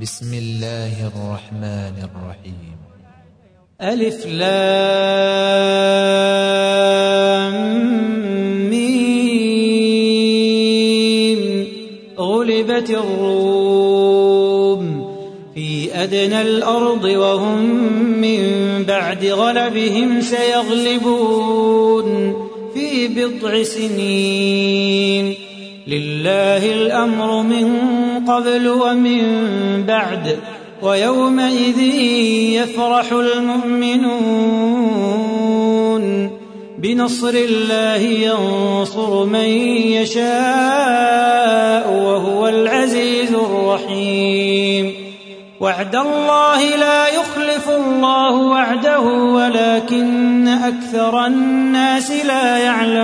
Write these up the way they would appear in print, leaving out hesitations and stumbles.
بسم الله الرحمن الرحيم. ألف لام ميم. غلبت الروم في أدنى الأرض وهم من بعد غلبهم سيغلبون في بضع سنين. لله الأمر من قبل ومن بعد ويومئذ يفرح المؤمنون بنصر الله ينصر من يشاء وهو العزيز الرحيم. وعد الله لا يخلف الله وعده ولكن أكثر الناس لا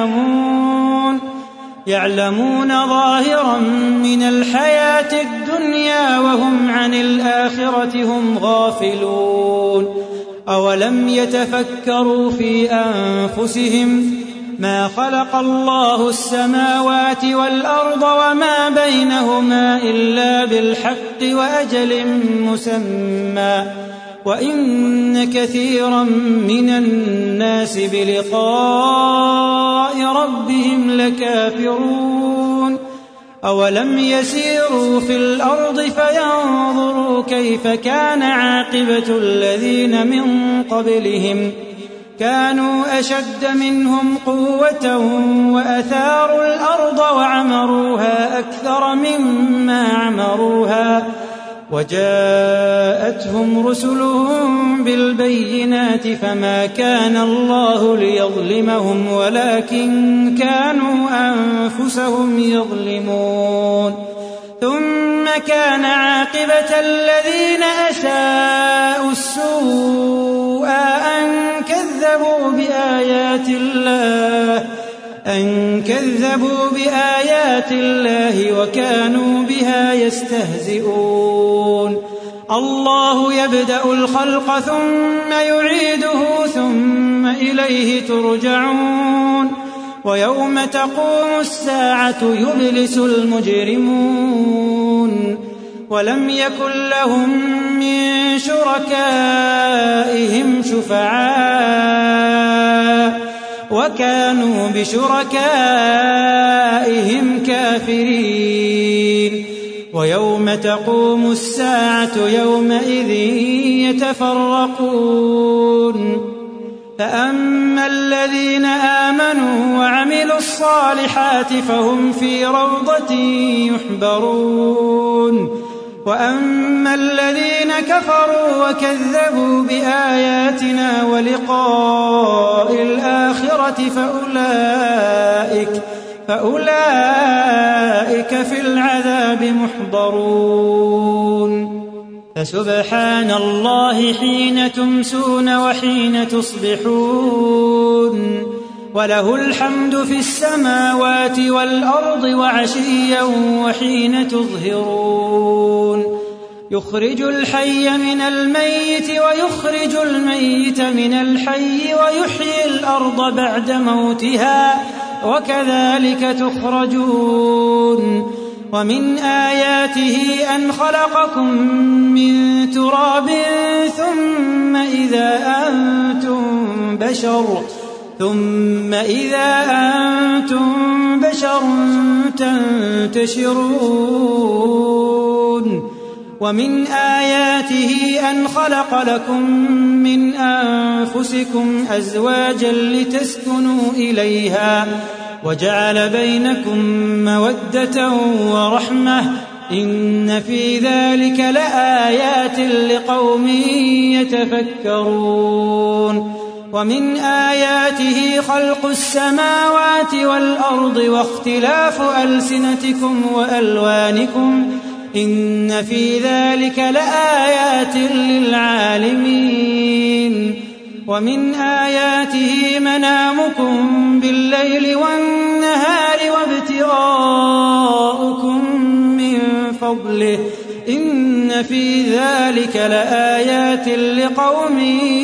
يعلمون ظاهرا من الحياة الدنيا وهم عن الآخرة هم غافلون. أولم يتفكروا في أنفسهم ما خلق الله السماوات والأرض وما بينهما إلا بالحق وأجل مسمى وإن كثيرا من الناس بلقاء ربهم لكافرون. أولم يسيروا في الأرض فينظروا كيف كان عاقبة الذين من قبلهم كانوا أشد منهم قوة وأثاروا الأرض وعمروها أكثر مما عمروها وجاءتهم رسلهم بالبينات فما كان الله ليظلمهم ولكن كانوا أنفسهم يظلمون. ثم كان عاقبة الذين أساءوا السوء أن كذبوا بآيات الله وكانوا بها يستهزئون. الله يبدأ الخلق ثم يعيده ثم إليه ترجعون. ويوم تقوم الساعة يبلس المجرمون ولم يكن لهم من شركائهم شفعاء وكانوا بشركائهم كافرين. ويوم تقوم الساعة يومئذ يتفرقون. فأما الذين آمنوا وعملوا الصالحات فهم في روضة يحبرون. وأما الذين كفروا وكذبوا بآياتنا ولقاء الآخرة فأولئك في العذاب محضرون. فسبحان الله حين تمسون وحين تصبحون وله الحمد في السماوات والأرض وعشيا وحين تظهرون. يخرج الحي من الميت ويخرج الميت من الحي ويحيي الأرض بعد موتها وكذلك تخرجون. ومن آياته أن خلقكم من تراب ثم إذا أنتم بشر تنتشرون. ومن آياته أن خلق لكم من أنفسكم أزواجا لتسكنوا إليها وجعل بينكم مودة ورحمة إن في ذلك لآيات لقوم يتفكرون. ومن آياته خلق السماوات والأرض واختلاف ألسنتكم وألوانكم إن في ذلك لآيات للعالمين. ومن آياته منامكم بالليل والنهار وابتغاؤكم من فضله إن في ذلك لآيات لقوم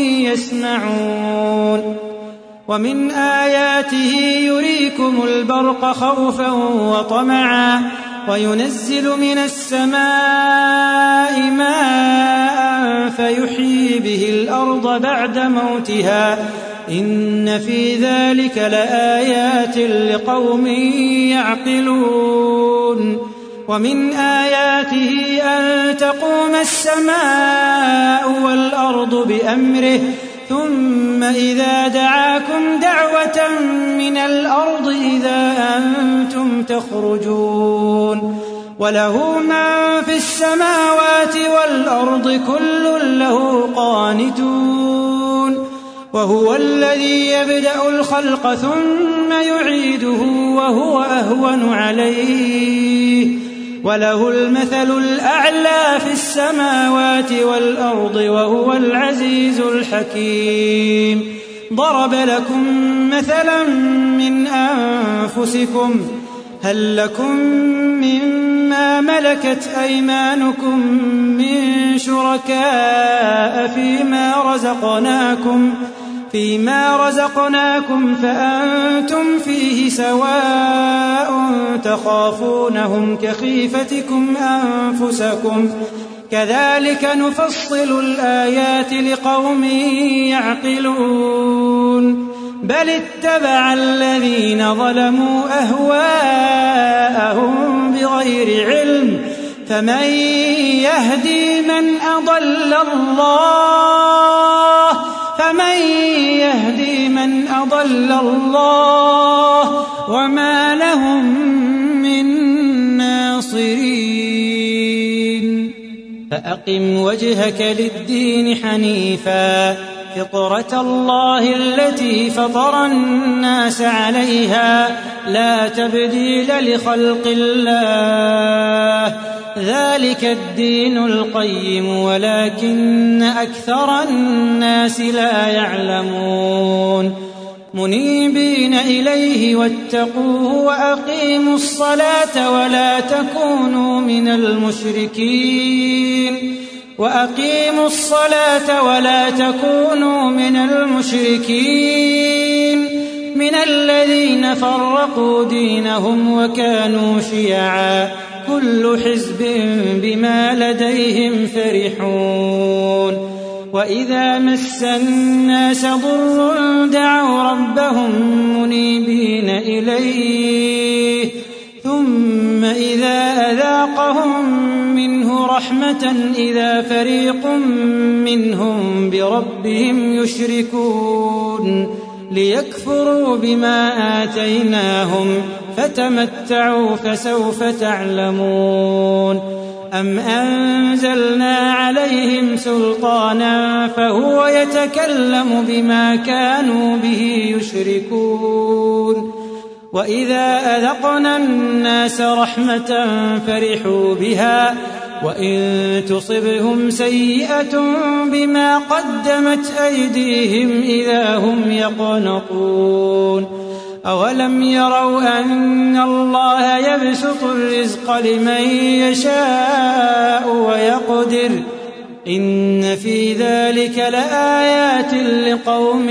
يسمعون. ومن آياته يريكم البرق خوفا وطمعا وينزل من السماء ماء فيحيي به الأرض بعد موتها إن في ذلك لآيات لقوم يعقلون ومن آياته أن تقوم السماء والأرض بأمره ثم إذا دعاكم دعوة من الأرض إذا أنتم تخرجون وله من في السماوات والأرض كل له قانتون وهو الذي يبدأ الخلق ثم يعيده وهو أهون عليه وله المثل الأعلى في السماوات والأرض وهو العزيز الحكيم ضرب لكم مثلا من أنفسكم هل لكم مما ملكت أيمانكم من شركاء فيما رزقناكم فأنتم فيه سواء تخافونهم كخيفتكم أنفسكم كذلك نفصل الآيات لقوم يعقلون بل اتبع الذين ظلموا أهواءهم بغير علم فمن يهدي من أضل الله وما لهم من ناصرين فأقم وجهك للدين حنيفا فطرة الله التي فطر الناس عليها لا تبديل لخلق الله ذلك الدين القيم ولكن أكثر الناس لا يعلمون منيبين إليه واتقوه وأقيموا الصلاة ولا تكونوا من المشركين من الذين فرقوا دينهم وكانوا شيعا كل حزب بما لديهم فرحون وإذا مس الناس ضر دعوا ربهم منيبين إليه ثم إذا أذاقهم منه رحمة إذا فريق منهم بربهم يشركون ليكفروا بما آتيناهم فتمتعوا فسوف تعلمون أم أنزلنا عليهم سلطانا فهو يتكلم بما كانوا به يشركون وإذا أذقنا الناس رحمة فرحوا بها وإن تصبهم سيئة بما قدمت أيديهم إذا هم يقنطون أولم يروا أن الله يبسط الرزق لمن يشاء ويقدر إن في ذلك لآيات لقوم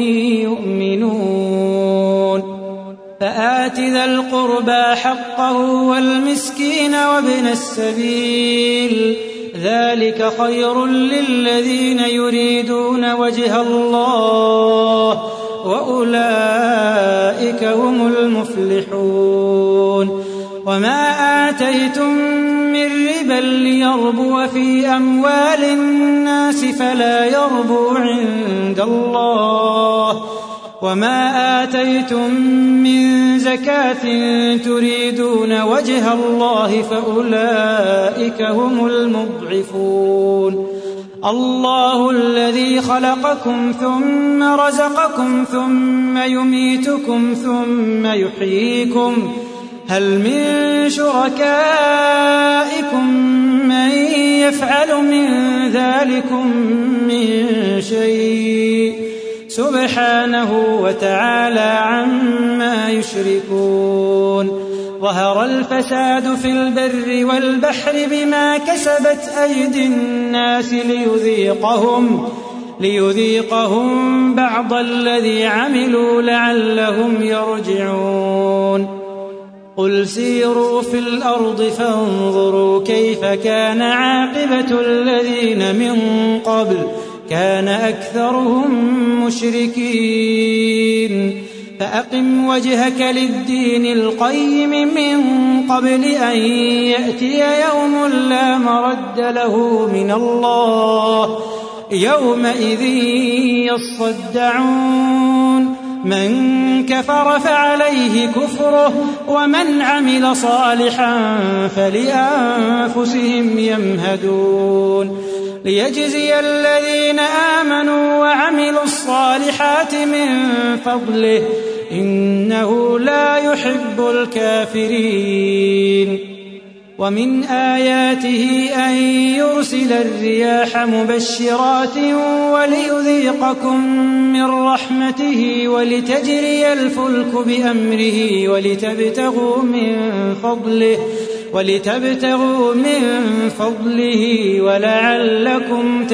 يؤمنون فآت ذا القربى حقه والمسكين وابن السبيل ذلك خير للذين يريدون وجه الله وأولئك هم المفلحون وما آتيتم من ربا ليربو في أموال الناس فلا يربو عند الله وما آتيتم من زكاة تريدون وجه الله فأولئك هم المضعفون الله الذي خلقكم ثم رزقكم ثم يميتكم ثم يحييكم هل من شركائكم من يفعل من ذلكم من شيء سبحانه وتعالى عما يشركون ظهر الفساد في البر والبحر بما كسبت أيدي الناس ليذيقهم بعض الذي عملوا لعلهم يرجعون قل سيروا في الأرض فانظروا كيف كان عاقبة الذين من قبل كان أكثرهم مشركين فأقم وجهك للدين القيم من قبل أن يأتي يوم لا مرد له من الله يومئذ يصدعون من كفر فعليه كفره ومن عمل صالحا فلأنفسهم يمهدون ليجزي الذين آمنوا وعملوا الصالحات من فضله إنه لا يحب الكافرين ومن آياته أن يرسل الرياح مبشرات وليذيقكم من رحمته ولتجري الفلك بأمره ولتبتغوا من فضله ولعلكم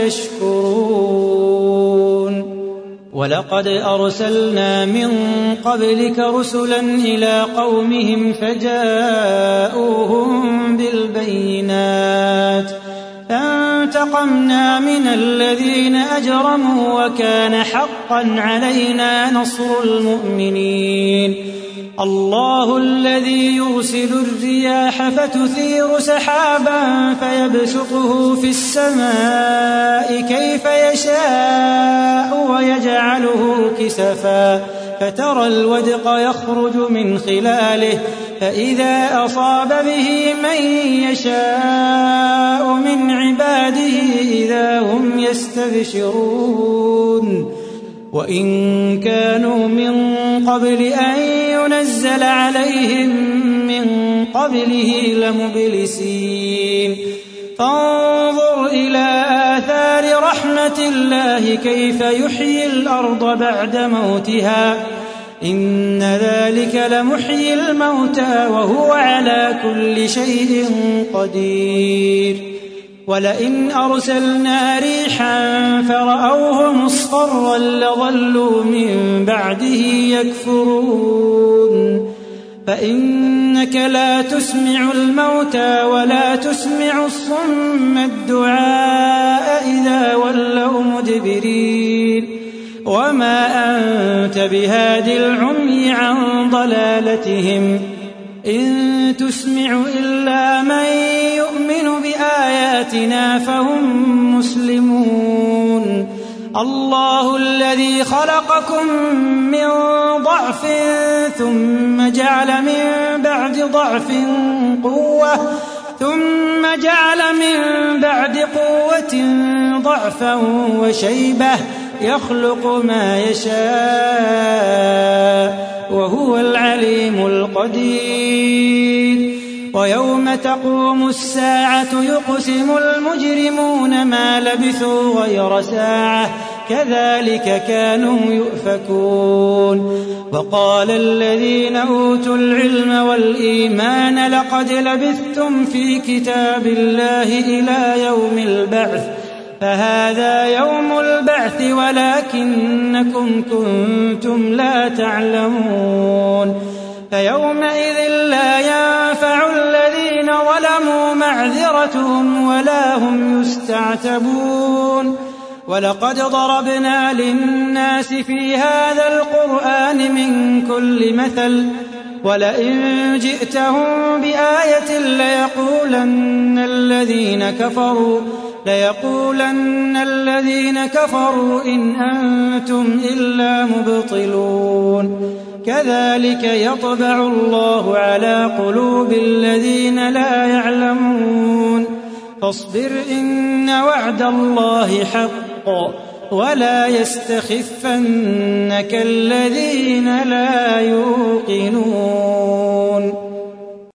تشكرون ولقد أرسلنا من قبلك رسلا إلى قومهم فجاءوهم بالبينات فانتقمنا من الذين أجرموا وكان حقا علينا نصر المؤمنين الله الذي يرسل الرياح فتثير سحابا فيبسطه في السماء كيف يشاء ويجعله كسفا فترى الودق يخرج من خلاله فإذا أصاب به من يشاء من عباده إذا هم يستبشرون وإن كانوا من قبل أن ينزل عليهم من قبله لمبلسين فانظر إلى آثار رحمة الله كيف يحيي الأرض بعد موتها إن ذلك لمحيي الموتى وهو على كل شيء قدير ولئن أرسلنا ريحا فرأوه مصفرا لظلوا من بعده يكفرون فإنك لا تسمع الموتى ولا تسمع الصم الدعاء إذا ولوا مدبرين وما أنت بهاد العمي عن ضلالتهم إن تسمع إلا من يؤمن بآياتنا فهم مسلمون الله الذي خلقكم من ضعف ثم جعل من بعد قوة ضعفا وشيبة يخلق ما يشاء وهو العليم القدير ويوم تقوم الساعة يقسم المجرمون ما لبثوا غير ساعة كذلك كانوا يؤفكون وقال الذين أوتوا العلم والإيمان لقد لبثتم في كتاب الله إلى يوم البعث فهذا يوم البعث ولكنكم كنتم لا تعلمون فيومئذ لا ينفع الذين ظلموا معذرتهم ولا هم يستعتبون ولقد ضربنا للناس في هذا القرآن من كل مثل ولئن جئتهم بآية ليقولن الذين كفروا إن أنتم إلا مبطلون كذلك يطبع الله على قلوب الذين لا يعلمون فاصبر إن وعد الله حق ولا يستخفنك الذين لا يوقنون